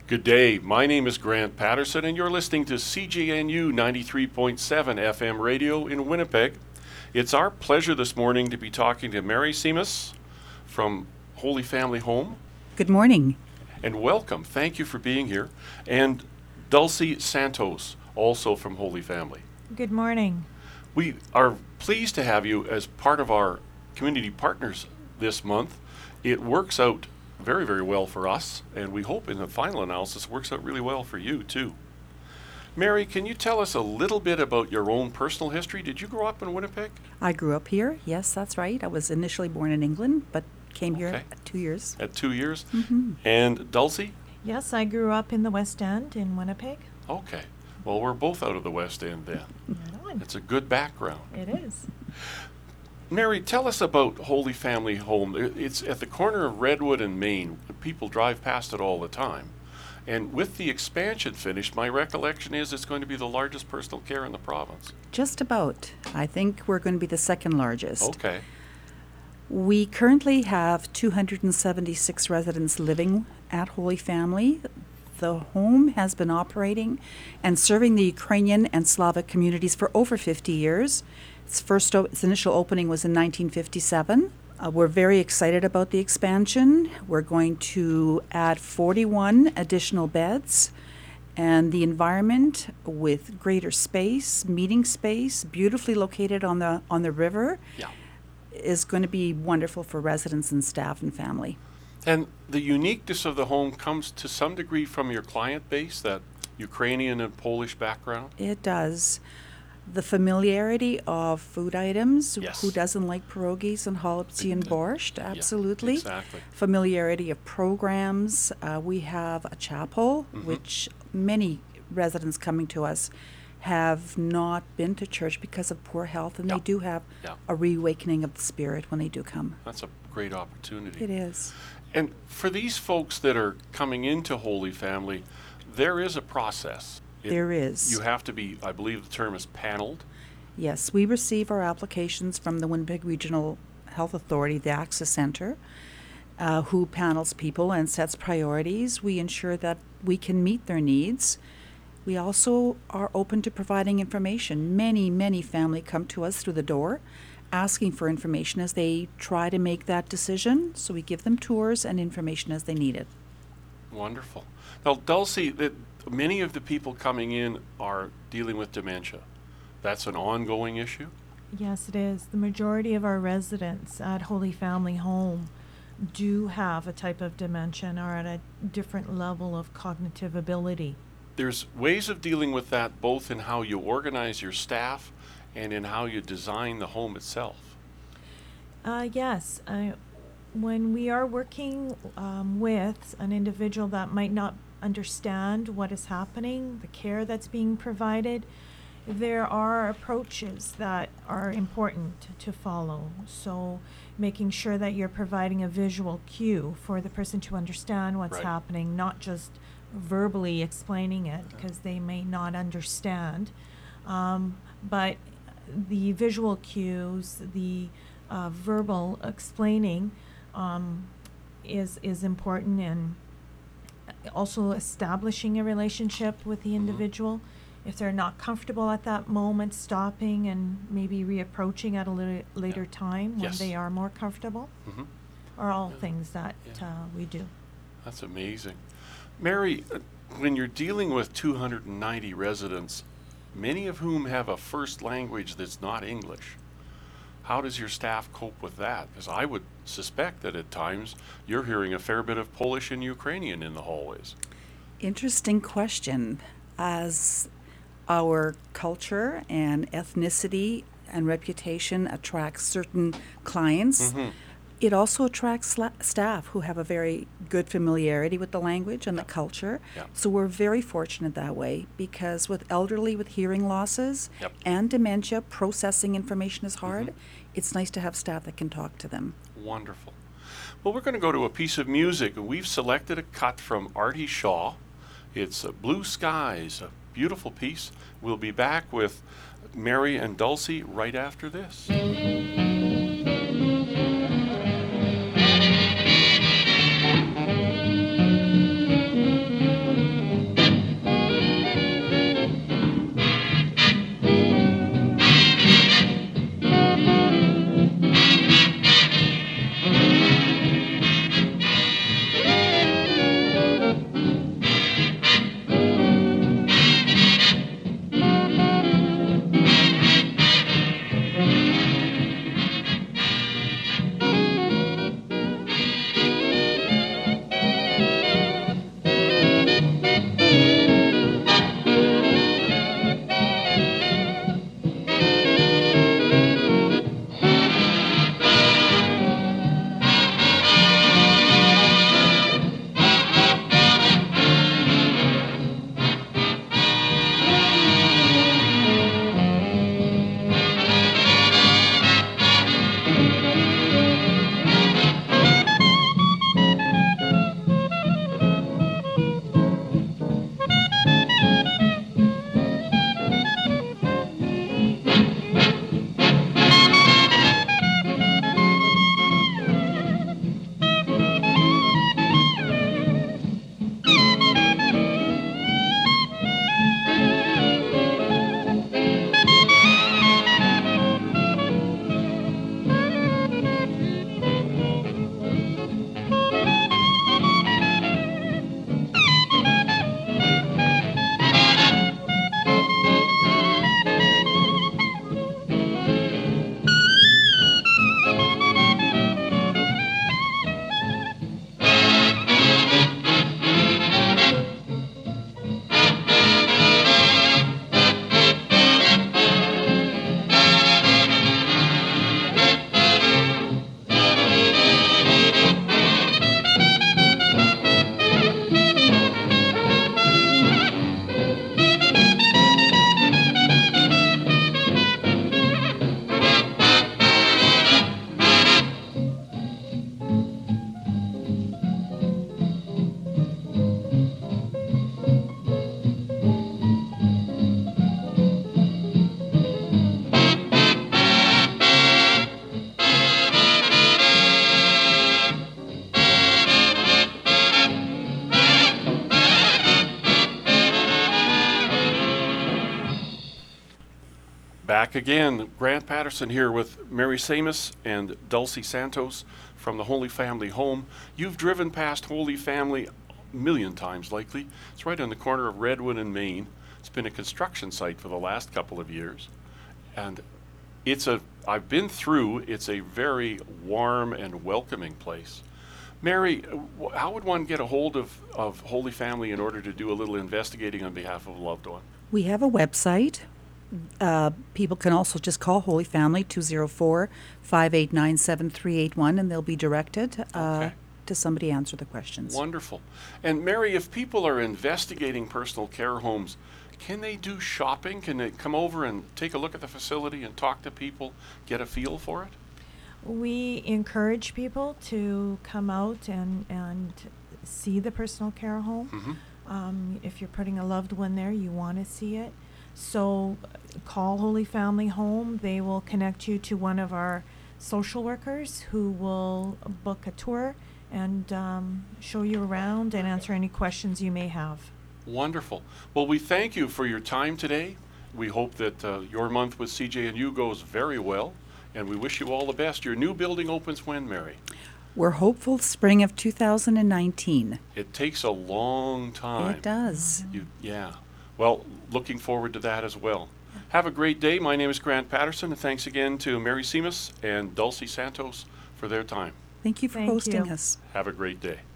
Good day. My name is Grant Patterson, and you're listening to CJNU 93.7 FM radio in Winnipeg. It's our pleasure this morning to be talking to Mary Seamus from Holy Family Home. Good morning. And welcome. Thank you for being here. And Dulcie Santos, also from Holy Family. Good morning. We are pleased to have you as part of our community partners this month. It works out very, very well for us, and we hope in the final analysis it works out really well for you too. Mary, can you tell us a little bit about your own personal history? Did you grow up in Winnipeg? I grew up here. Yes, that's right. I was initially born in England, but came here at 2 years. At 2 years? Mm-hmm. And Dulcie? Yes, I grew up in the West End in Winnipeg. Okay. Well, we're both out of the West End then. Right on. It's a good background. It is. Mary, tell us about Holy Family Home. It's at the corner of Redwood and Main. People drive past it all the time. And with the expansion finished, my recollection is it's going to be the largest personal care in the province. Just about. I think we're going to be the second largest. Okay. We currently have 276 residents living at Holy Family. The home has been operating and serving the Ukrainian and Slavic communities for over 50 years. Its initial opening was in 1957. We're very excited about the expansion. We're going to add 41 additional beds, and the environment with greater space, meeting space, beautifully located on the river, is going to be wonderful for residents and staff and family. And the uniqueness of the home comes to some degree from your client base, that Ukrainian and Polish background? It does. The familiarity of food items. Yes. Who doesn't like pierogies and chalupsi and borscht? Absolutely. Yeah, exactly. Familiarity of programs. We have a chapel, which many residents coming to us have not been to church because of poor health, and they do have a reawakening of the spirit when they do come. That's a great opportunity. It is. And for these folks that are coming into Holy Family, there is a process. There is. You have to be, I believe the term is paneled. Yes, we receive our applications from the Winnipeg Regional Health Authority, the Access Center, who panels people and sets priorities. We ensure that we can meet their needs. We also are open to providing information. Many families come to us through the door asking for information as they try to make that decision. So we give them tours and information as they need it. Wonderful. Now, Dulcie, many of the people coming in are dealing with dementia. That's an ongoing issue? Yes, it is. The majority of our residents at Holy Family Home do have a type of dementia and are at a different level of cognitive ability. There's ways of dealing with that both in how you organize your staff and in how you design the home itself. Yes. When we are working with an individual that might not understand what is happening, the care that's being provided, there are approaches that are important to follow. So making sure that you're providing a visual cue for the person to understand what's happening, not just verbally explaining it because they may not understand. But the visual cues, the verbal explaining is important, and also establishing a relationship with the individual. If they're not comfortable at that moment, stopping and maybe reapproaching at a later time when they are more comfortable are all things that we do. That's amazing. Mary, when you're dealing with 290 residents, many of whom have a first language that's not English, how does your staff cope with that? Because I would suspect that at times you're hearing a fair bit of Polish and Ukrainian in the hallways. Interesting question. As our culture and ethnicity and reputation attracts certain clients, it also attracts staff who have a very good familiarity with the language and the culture. So we're very fortunate that way, because with elderly with hearing losses and dementia, processing information is hard. It's nice to have staff that can talk to them. Wonderful. Well, we're going to go to a piece of music. We've selected a cut from Artie Shaw. It's Blue Skies, a beautiful piece. We'll be back with Mary and Dulcie right after this. Back again, Grant Patterson here with Mary Samus and Dulcie Santos from the Holy Family Home. You've driven past Holy Family a million times likely. It's right on the corner of Redwood and Main. It's been a construction site for the last couple of years. And I've been through, it's a very warm and welcoming place. Mary, how would one get a hold of Holy Family in order to do a little investigating on behalf of a loved one? We have a website. People can also just call Holy Family, 204-589-7381, and they'll be directed Okay. to somebody to answer the questions. Wonderful. And Mary, if people are investigating personal care homes, can they do shopping? Can they come over and take a look at the facility and talk to people, get a feel for it? We encourage people to come out and see the personal care home. If you're putting a loved one there, you want to see it. So call Holy Family Home. They will connect you to one of our social workers who will book a tour and show you around and answer any questions you may have. Wonderful. Well, we thank you for your time today. We hope that your month with CJ&U goes very well, and we wish you all the best. Your new building opens when, Mary? We're hopeful spring of 2019. It takes a long time. It does. Yeah. Well, looking forward to that as well. Have a great day. My name is Grant Patterson, and thanks again to Mary Seamus and Dulcie Santos for their time. Thank you for Thank hosting you. us. Have a great day.